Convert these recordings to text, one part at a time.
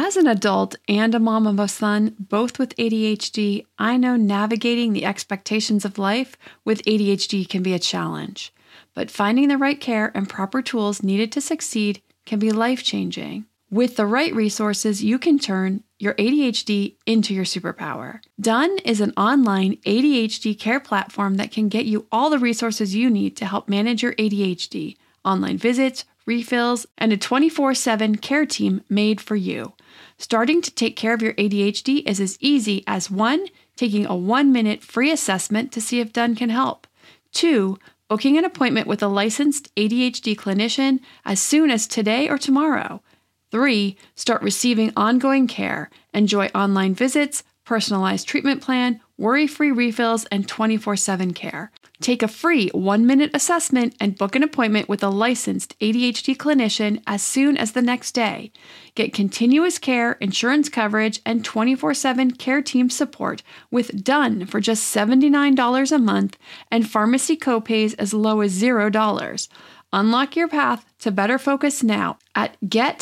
As an adult and a mom of a son, both with ADHD, I know navigating the expectations of life with ADHD can be a challenge. But finding the right care and proper tools needed to succeed can be life-changing. With the right resources, you can turn your ADHD into your superpower. Done is an online ADHD care platform that can get you all the resources you need to help manage your ADHD, online visits, refills, and a 24/7 care team made for you. Starting to take care of your ADHD is as easy as 1. Taking a 1-minute free assessment to see if Done can help. 2. Booking an appointment with a licensed ADHD clinician as soon as today or tomorrow. 3. Start receiving ongoing care. Enjoy online visits, personalized treatment plan, worry-free refills, and 24/7 care. Take a free 1-minute assessment and book an appointment with a licensed ADHD clinician as soon as the next day. Get continuous care, insurance coverage, and 24/7 care team support with Done for just $79 a month and pharmacy copays as low as $0. Unlock your path to better focus now at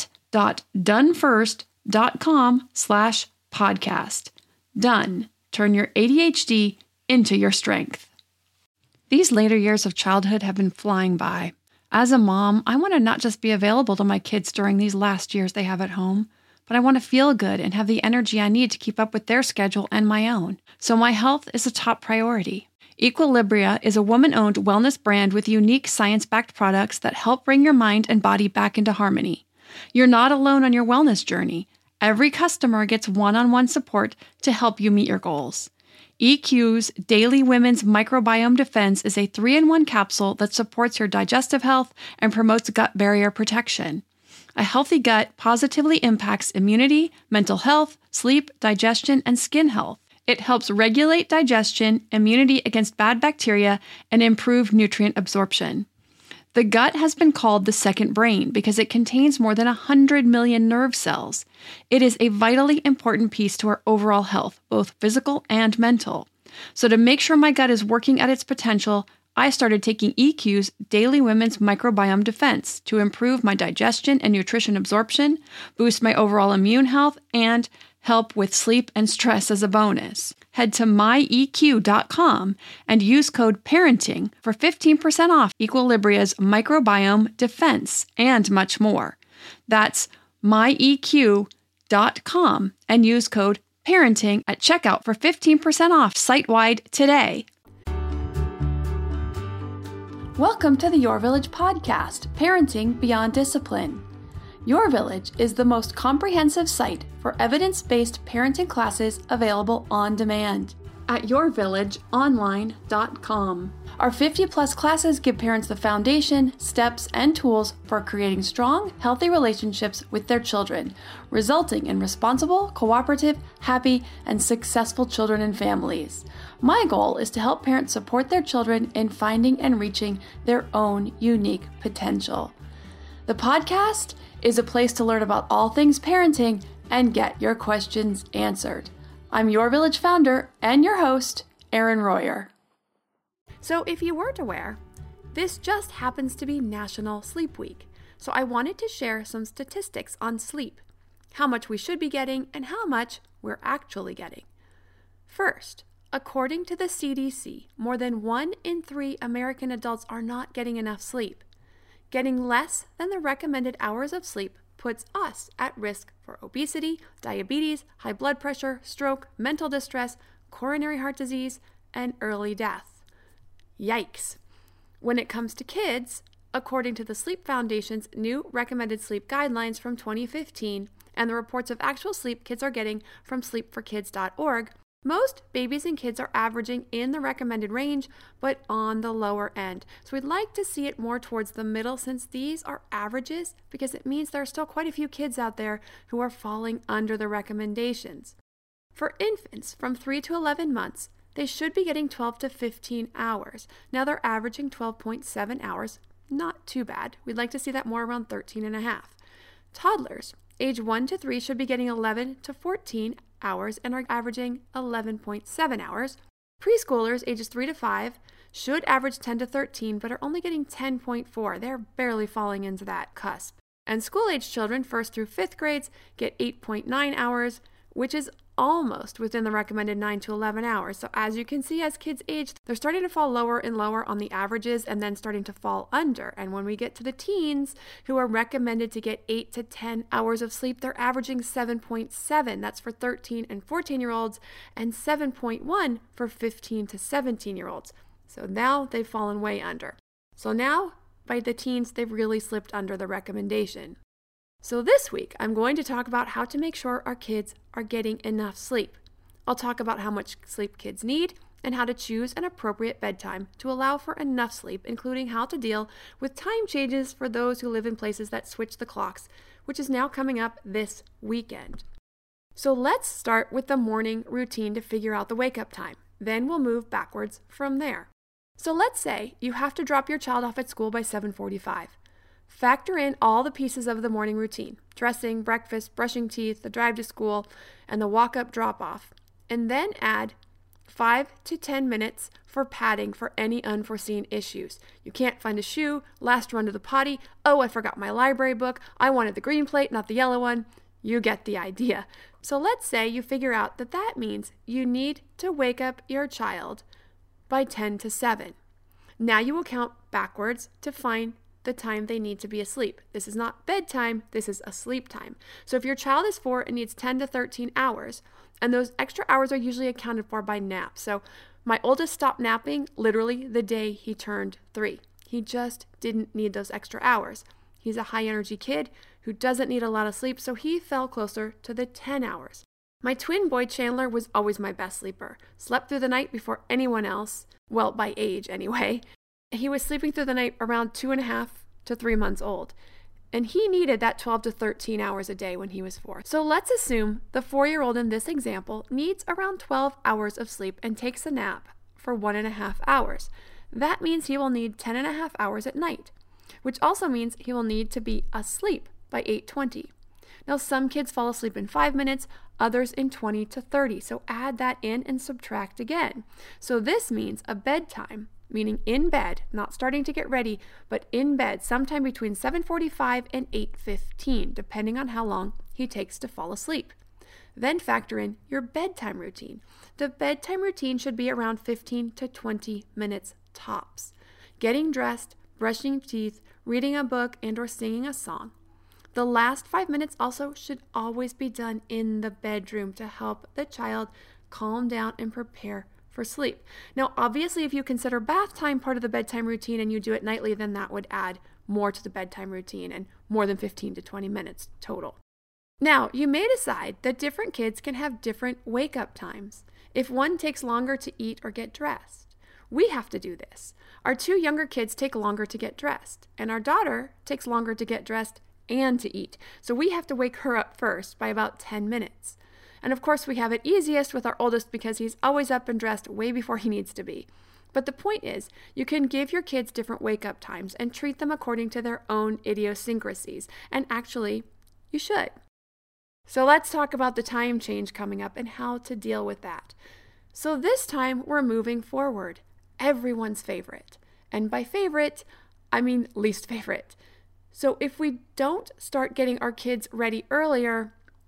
get.donefirst.com/podcast. Done. Turn your ADHD into your strength. These later years of childhood have been flying by. As a mom, I want to not just be available to my kids during these last years they have at home, but I want to feel good and have the energy I need to keep up with their schedule and my own. So my health is a top priority. Equilibria is a woman-owned wellness brand with unique science-backed products that help bring your mind and body back into harmony. You're not alone on your wellness journey. Every customer gets one-on-one support to help you meet your goals. EQ's Daily Women's Microbiome Defense is a 3-in-1 capsule that supports your digestive health and promotes gut barrier protection. A healthy gut positively impacts immunity, mental health, sleep, digestion, and skin health. It helps regulate digestion, immunity against bad bacteria, and improve nutrient absorption. The gut has been called the second brain because it contains more than 100 million nerve cells. It is a vitally important piece to our overall health, both physical and mental. So to make sure my gut is working at its potential, I started taking EQ's Daily Women's Microbiome Defense to improve my digestion and nutrition absorption, boost my overall immune health, and help with sleep and stress as a bonus. Head to myeq.com and use code PARENTING for 15% off Equilibria's Microbiome Defense and much more. That's myeq.com and use code PARENTING at checkout for 15% off site-wide today. Welcome to the Your Village podcast, Parenting Beyond Discipline. Your Village is the most comprehensive site for evidence-based parenting classes available on demand at yourvillageonline.com. Our 50-plus classes give parents the foundation, steps, and tools for creating strong, healthy relationships with their children, resulting in responsible, cooperative, happy, and successful children and families. My goal is to help parents support their children in finding and reaching their own unique potential. The podcast is a place to learn about all things parenting and get your questions answered. I'm Your Village founder and your host, Erin Royer. So if you weren't aware, this just happens to be National Sleep Week. So I wanted to share some statistics on sleep, how much we should be getting and how much we're actually getting. First, according to the CDC, more than 1 in 3 American adults are not getting enough sleep. Getting less than the recommended hours of sleep puts us at risk for obesity, diabetes, high blood pressure, stroke, mental distress, coronary heart disease, and early death. Yikes. When it comes to kids, according to the Sleep Foundation's new recommended sleep guidelines from 2015 and the reports of actual sleep kids are getting from sleepforkids.org, most babies and kids are averaging in the recommended range, but on the lower end. So we'd like to see it more towards the middle since these are averages because it means there are still quite a few kids out there who are falling under the recommendations. For infants from 3 to 11 months, they should be getting 12 to 15 hours. Now they're averaging 12.7 hours. Not too bad. We'd like to see that more around 13 and a half. Toddlers, age 1 to 3, should be getting 11 to 14 hours and are averaging 11.7 hours. Preschoolers ages 3 to 5 should average 10 to 13 but are only getting 10.4. They're barely falling into that cusp. And school-age children, 1st through 5th grades, get 8.9 hours, which is almost within the recommended 9 to 11 hours. So as you can see, as kids age, they're starting to fall lower and lower on the averages and then starting to fall under. And when we get to the teens who are recommended to get 8 to 10 hours of sleep, they're averaging 7.7. That's for 13 and 14-year-olds, and 7.1 for 15 to 17-year-olds. So now they've fallen way under. So now, by the teens, they've really slipped under the recommendation. So this week, I'm going to talk about how to make sure our kids are getting enough sleep. I'll talk about how much sleep kids need and how to choose an appropriate bedtime to allow for enough sleep, including how to deal with time changes for those who live in places that switch the clocks, which is now coming up this weekend. So let's start with the morning routine to figure out the wake-up time. Then we'll move backwards from there. So let's say you have to drop your child off at school by 7:45. Factor in all the pieces of the morning routine: dressing, breakfast, brushing teeth, the drive to school, and the walk-up drop-off. And then add 5 to 10 minutes for padding for any unforeseen issues. You can't find a shoe, last run to the potty, oh, I forgot my library book, I wanted the green plate, not the yellow one. You get the idea. So let's say you figure out that that means you need to wake up your child by 10 to 7. Now you will count backwards to find the time they need to be asleep. This is not bedtime, this is a sleep time. So if your child is 4 and needs 10 to 13 hours, and those extra hours are usually accounted for by naps. So my oldest stopped napping literally the day he turned 3. He just didn't need those extra hours. He's a high energy kid who doesn't need a lot of sleep, so he fell closer to the 10 hours. My twin boy Chandler was always my best sleeper. Slept through the night before anyone else, well, by age anyway. He was sleeping through the night around 2.5 to 3 months old, and he needed that 12 to 13 hours a day when he was 4. So let's assume the 4-year-old in this example needs around 12 hours of sleep and takes a nap for 1.5 hours. That means he will need 10.5 hours at night, which also means he will need to be asleep by 8:20. Now, some kids fall asleep in 5 minutes, others in 20 to 30. So add that in and subtract again. So this means a bedtime, meaning in bed, not starting to get ready, but in bed sometime between 7:45 and 8:15, depending on how long he takes to fall asleep. Then factor in your bedtime routine. The bedtime routine should be around 15 to 20 minutes tops. Getting dressed, brushing teeth, reading a book, and or singing a song. The last 5 minutes also should always be done in the bedroom to help the child calm down and prepare for sleep. Now, obviously, if you consider bath time part of the bedtime routine and you do it nightly, then that would add more to the bedtime routine and more than 15 to 20 minutes total. Now, you may decide that different kids can have different wake-up times. If one takes longer to eat or get dressed, we have to do this. Our 2 younger kids take longer to get dressed, and our daughter takes longer to get dressed and to eat. So we have to wake her up first by about 10 minutes. And of course, we have it easiest with our oldest because he's always up and dressed way before he needs to be. But the point is, you can give your kids different wake-up times and treat them according to their own idiosyncrasies. And actually, you should. So let's talk about the time change coming up and how to deal with that. So this time, we're moving forward. Everyone's favorite. And by favorite, I mean least favorite. So if we don't start getting our kids ready earlier,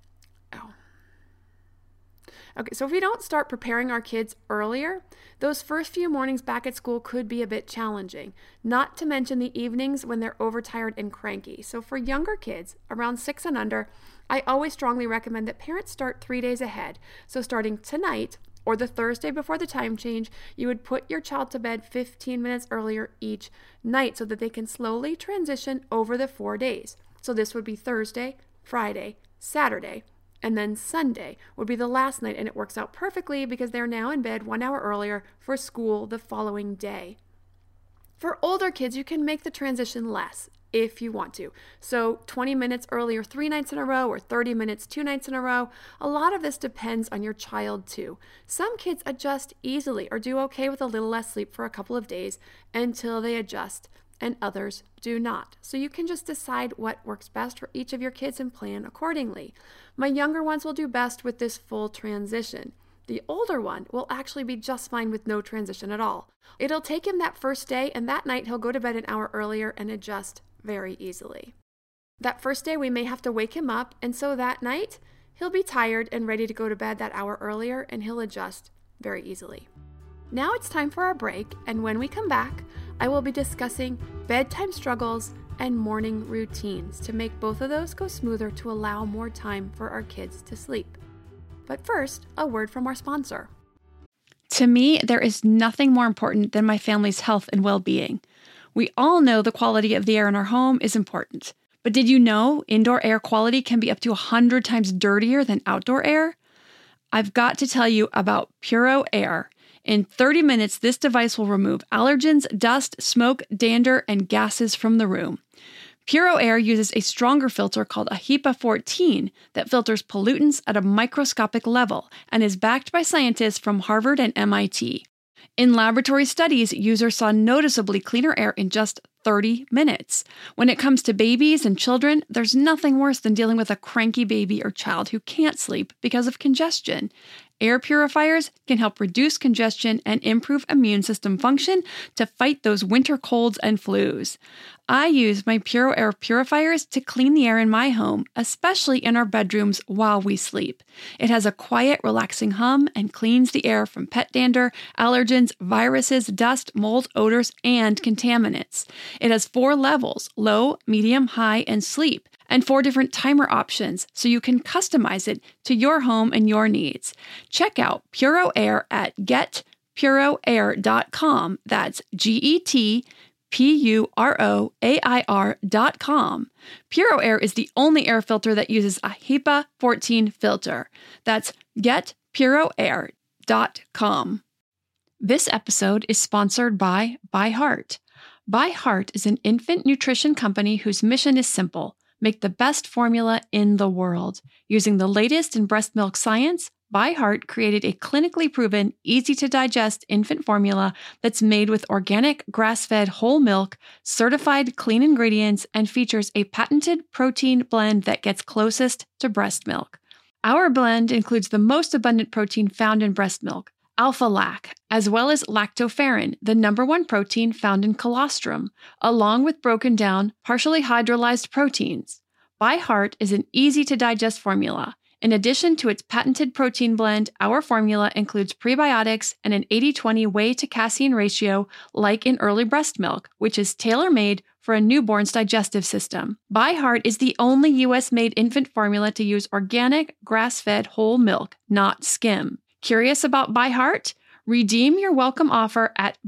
so if we don't start preparing our kids earlier, those first few mornings back at school could be a bit challenging, not to mention the evenings when they're overtired and cranky. So for younger kids, around 6 and under, I always strongly recommend that parents start 3 days ahead. So starting tonight, or the Thursday before the time change, you would put your child to bed 15 minutes earlier each night so that they can slowly transition over the 4 days. So this would be Thursday, Friday, Saturday, and then Sunday would be the last night, and it works out perfectly because they're now in bed 1 hour earlier for school the following day. For older kids, you can make the transition less if you want to. So 20 minutes earlier 3 nights in a row, or 30 minutes 2 nights in a row. A lot of this depends on your child too. Some kids adjust easily or do okay with a little less sleep for a couple of days until they adjust, and others do not. So you can just decide what works best for each of your kids and plan accordingly. My younger ones will do best with this full transition. The older one will actually be just fine with no transition at all. It'll take him that first day, and that night he'll go to bed an hour earlier and adjust very easily. That first day we may have to wake him up, and so that night he'll be tired and ready to go to bed that hour earlier, and he'll adjust very easily. Now it's time for our break, and when we come back, I will be discussing bedtime struggles and morning routines to make both of those go smoother to allow more time for our kids to sleep. But first, a word from our sponsor. To me, there is nothing more important than my family's health and well-being. We all know the quality of the air in our home is important. But did you know indoor air quality can be up to 100 times dirtier than outdoor air? I've got to tell you about Puro Air. In 30 minutes, this device will remove allergens, dust, smoke, dander, and gases from the room. Puro Air uses a stronger filter called a HEPA 14 that filters pollutants at a microscopic level and is backed by scientists from Harvard and MIT. In laboratory studies, users saw noticeably cleaner air in just 30 minutes. When it comes to babies and children, there's nothing worse than dealing with a cranky baby or child who can't sleep because of congestion. Air purifiers can help reduce congestion and improve immune system function to fight those winter colds and flus. I use my Puro Air purifiers to clean the air in my home, especially in our bedrooms while we sleep. It has a quiet, relaxing hum and cleans the air from pet dander, allergens, viruses, dust, mold, odors, and contaminants. It has 4 levels: low, medium, high, and sleep, and 4 different timer options so you can customize it to your home and your needs. Check out Puro Air at getpuroair.com. That's GETPUROAIR.com. Puro Air is the only air filter that uses a HEPA 14 filter. That's getpuroair.com. This episode is sponsored by ByHeart. ByHeart is an infant nutrition company whose mission is simple: make the best formula in the world. Using the latest in breast milk science, ByHeart created a clinically proven, easy-to-digest infant formula that's made with organic, grass-fed whole milk, certified clean ingredients, and features a patented protein blend that gets closest to breast milk. Our blend includes the most abundant protein found in breast milk, alpha-lac, as well as lactoferrin, the #1 protein found in colostrum, along with broken down, partially hydrolyzed proteins. ByHeart is an easy-to-digest formula. In addition to its patented protein blend, our formula includes prebiotics and an 80-20 whey to casein ratio like in early breast milk, which is tailor-made for a newborn's digestive system. ByHeart is the only U.S.-made infant formula to use organic, grass-fed whole milk, not skim. Curious about ByHeart? Redeem your welcome offer at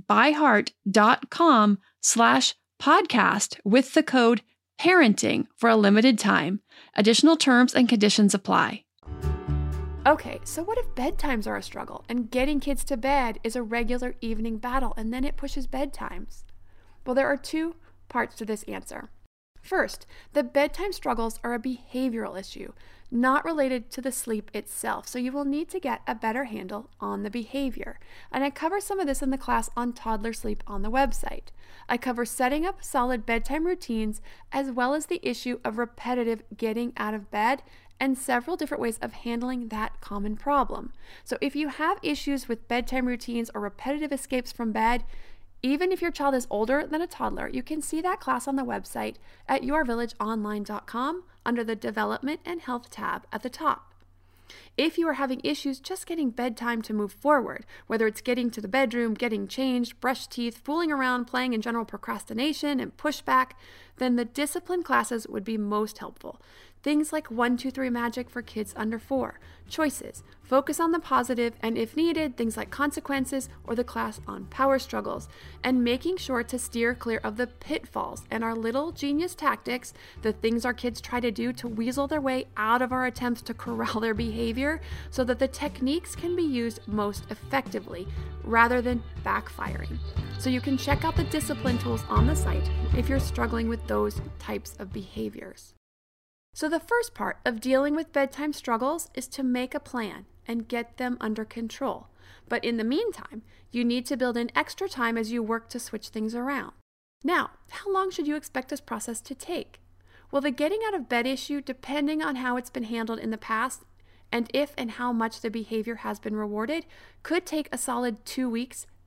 byheart.com/podcast with the code PARENTING for a limited time. Additional terms and conditions apply. Okay, so what if bedtimes are a struggle and getting kids to bed is a regular evening battle and then it pushes bedtimes? Well, there are 2 parts to this answer. First, the bedtime struggles are a behavioral issue, not related to the sleep itself, so you will need to get a better handle on the behavior. And I cover some of this in the class on toddler sleep on the website. I cover setting up solid bedtime routines, as well as the issue of repetitive getting out of bed and several different ways of handling that common problem. So if you have issues with bedtime routines or repetitive escapes from bed, even if your child is older than a toddler, you can see that class on the website at yourvillageonline.com under the Development and Health tab at the top. If you are having issues just getting bedtime to move forward, whether it's getting to the bedroom, getting changed, brush teeth, fooling around, playing in general procrastination and pushback, then the discipline classes would be most helpful. Things like 1, 2, 3 Magic for kids under 4, choices, focus on the positive, and if needed, things like consequences or the class on power struggles, and making sure to steer clear of the pitfalls and our little genius tactics, the things our kids try to do to weasel their way out of our attempts to corral their behavior so that the techniques can be used most effectively rather than backfiring. So you can check out the discipline tools on the site if you're struggling with those types of behaviors. So the first part of dealing with bedtime struggles is to make a plan and get them under control. But in the meantime, you need to build in extra time as you work to switch things around. Now, how long should you expect this process to take? Well, the getting out of bed issue, depending on how it's been handled in the past, and if and how much the behavior has been rewarded, could take a solid 2 weeks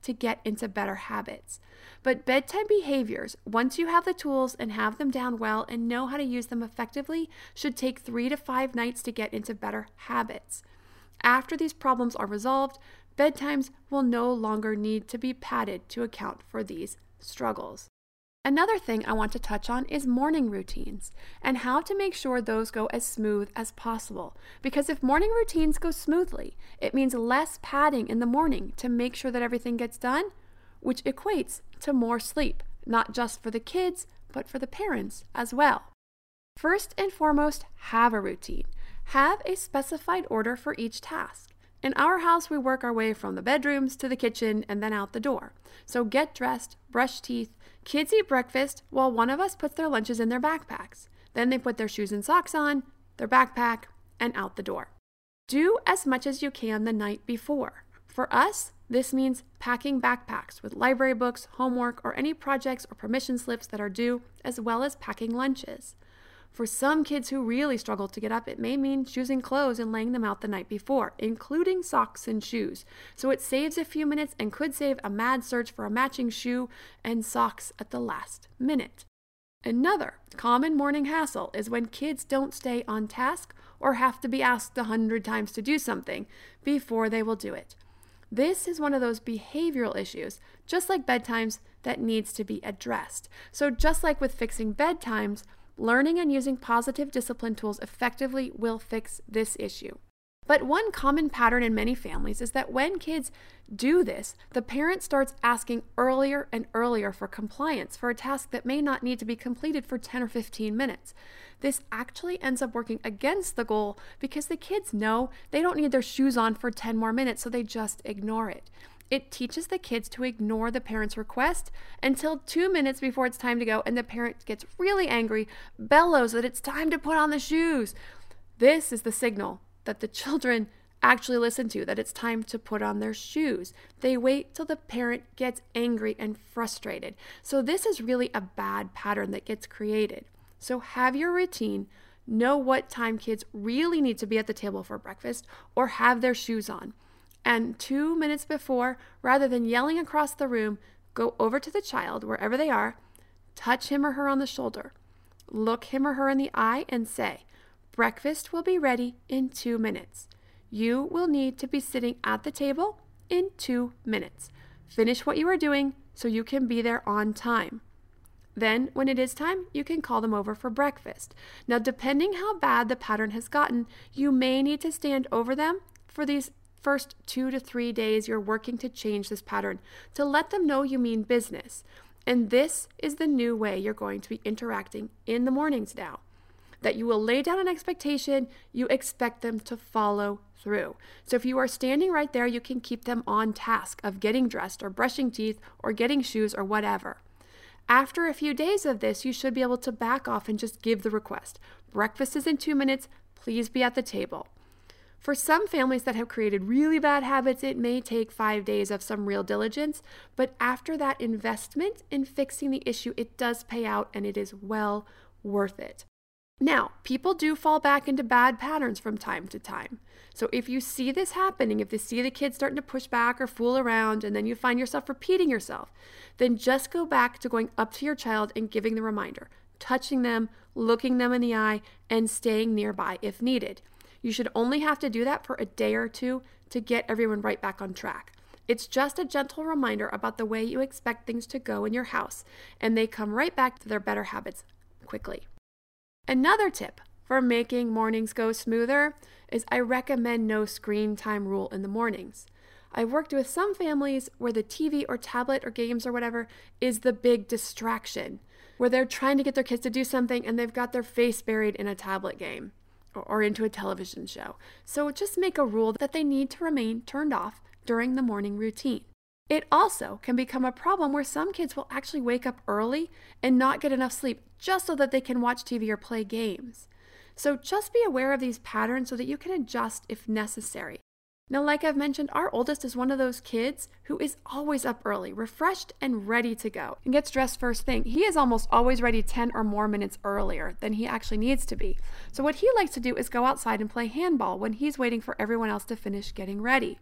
to get into better habits. But bedtime behaviors, once you have the tools and have them down well and know how to use them effectively, should take 3 to 5 nights to get into better habits. After these problems are resolved, bedtimes will no longer need to be padded to account for these struggles. Another thing I want to touch on is morning routines and how to make sure those go as smooth as possible. Because if morning routines go smoothly, it means less padding in the morning to make sure that everything gets done, which equates to more sleep, not just for the kids, but for the parents as well. First and foremost, have a routine. Have a specified order for each task. In our house, we work our way from the bedrooms to the kitchen and then out the door. So get dressed, brush teeth. Kids eat breakfast while one of us puts their lunches in their backpacks. Then they put their shoes and socks on, their backpack, and out the door. Do as much as you can the night before. For us, this means packing backpacks with library books, homework, or any projects or permission slips that are due, as well as packing lunches. For some kids who really struggle to get up, it may mean choosing clothes and laying them out the night before, including socks and shoes. So it saves a few minutes and could save a mad search for a matching shoe and socks at the last minute. Another common morning hassle is when kids don't stay on task or have to be asked 100 times to do something before they will do it. This is one of those behavioral issues, just like bedtimes, that needs to be addressed. So just like with fixing bedtimes, learning and using positive discipline tools effectively will fix this issue. But one common pattern in many families is that when kids do this, the parent starts asking earlier and earlier for compliance for a task that may not need to be completed for 10 or 15 minutes. This actually ends up working against the goal because the kids know they don't need their shoes on for 10 more minutes, so they just ignore it. It teaches the kids to ignore the parent's request until 2 minutes before it's time to go, and the parent gets really angry, bellows that it's time to put on the shoes. This is the signal that the children actually listen to, that it's time to put on their shoes. They wait till the parent gets angry and frustrated. So this is really a bad pattern that gets created. So have your routine, know what time kids really need to be at the table for breakfast or have their shoes on. And 2 minutes before, rather than yelling across the room, go over to the child, wherever they are, touch him or her on the shoulder, look him or her in the eye and say, breakfast will be ready in 2 minutes. You will need to be sitting at the table in 2 minutes. Finish what you are doing so you can be there on time. Then, when it is time, you can call them over for breakfast. Now, depending how bad the pattern has gotten, you may need to stand over them for these first 2 to 3 days you're working to change this pattern, to let them know you mean business. And this is the new way you're going to be interacting in the mornings now. That you will lay down an expectation, you expect them to follow through. So if you are standing right there, you can keep them on task of getting dressed or brushing teeth or getting shoes or whatever. After a few days of this, you should be able to back off and just give the request. Breakfast is in 2 minutes, please be at the table. For some families that have created really bad habits, it may take 5 days of some real diligence, but after that investment in fixing the issue, it does pay out and it is well worth it. Now, people do fall back into bad patterns from time to time. So if you see this happening, if you see the kids starting to push back or fool around and then you find yourself repeating yourself, then just go back to going up to your child and giving the reminder, touching them, looking them in the eye, and staying nearby if needed. You should only have to do that for a day or two to get everyone right back on track. It's just a gentle reminder about the way you expect things to go in your house, and they come right back to their better habits quickly. Another tip for making mornings go smoother is I recommend no screen time rule in the mornings. I've worked with some families where the TV or tablet or games or whatever is the big distraction, where they're trying to get their kids to do something and they've got their face buried in a tablet game or into a television show. So just make a rule that they need to remain turned off during the morning routine. It also can become a problem where some kids will actually wake up early and not get enough sleep just so that they can watch TV or play games. So just be aware of these patterns so that you can adjust if necessary. Now, like I've mentioned, our oldest is one of those kids who is always up early, refreshed and ready to go, and gets dressed first thing. He is almost always ready 10 or more minutes earlier than he actually needs to be. So what he likes to do is go outside and play handball when he's waiting for everyone else to finish getting ready.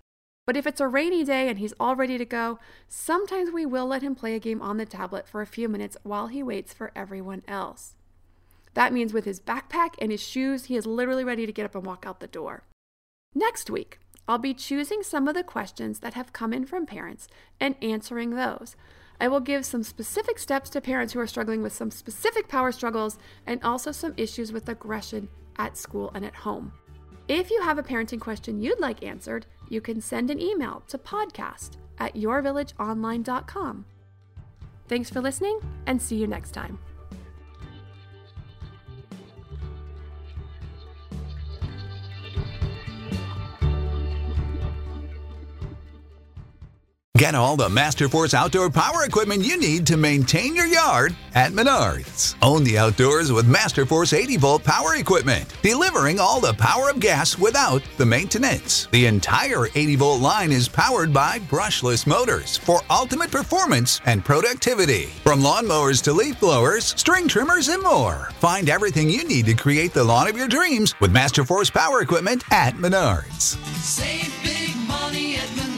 But if it's a rainy day and he's all ready to go, sometimes we will let him play a game on the tablet for a few minutes while he waits for everyone else. That means with his backpack and his shoes, he is literally ready to get up and walk out the door. Next week, I'll be choosing some of the questions that have come in from parents and answering those. I will give some specific steps to parents who are struggling with some specific power struggles and also some issues with aggression at school and at home. If you have a parenting question you'd like answered, you can send an email to podcast@yourvillageonline.com. Thanks for listening, and see you next time. Get all the Masterforce outdoor power equipment you need to maintain your yard at Menards. Own the outdoors with Masterforce 80-volt power equipment, delivering all the power of gas without the maintenance. The entire 80-volt line is powered by brushless motors for ultimate performance and productivity. From lawnmowers to leaf blowers, string trimmers, and more. Find everything you need to create the lawn of your dreams with Masterforce power equipment at Menards. Save big money at Menards.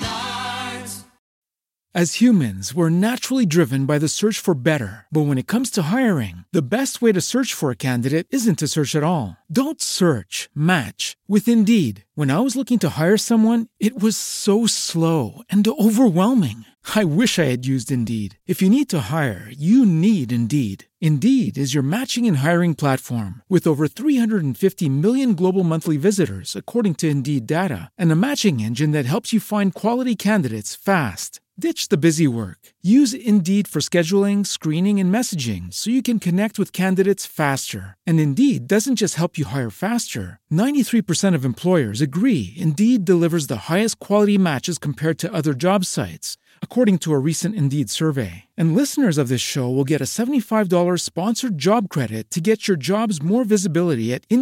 As humans, we're naturally driven by the search for better. But when it comes to hiring, the best way to search for a candidate isn't to search at all. Don't search, match with Indeed. When I was looking to hire someone, it was so slow and overwhelming. I wish I had used Indeed. If you need to hire, you need Indeed. Indeed is your matching and hiring platform with over 350 million global monthly visitors, according to Indeed data, and a matching engine that helps you find quality candidates fast. Ditch the busy work. Use Indeed for scheduling, screening, and messaging so you can connect with candidates faster. And Indeed doesn't just help you hire faster. 93% of employers agree Indeed delivers the highest quality matches compared to other job sites, according to a recent Indeed survey. And listeners of this show will get a $75 sponsored job credit to get your jobs more visibility at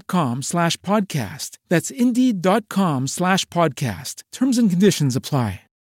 Indeed.com/podcast. That's Indeed.com/podcast. Terms and conditions apply.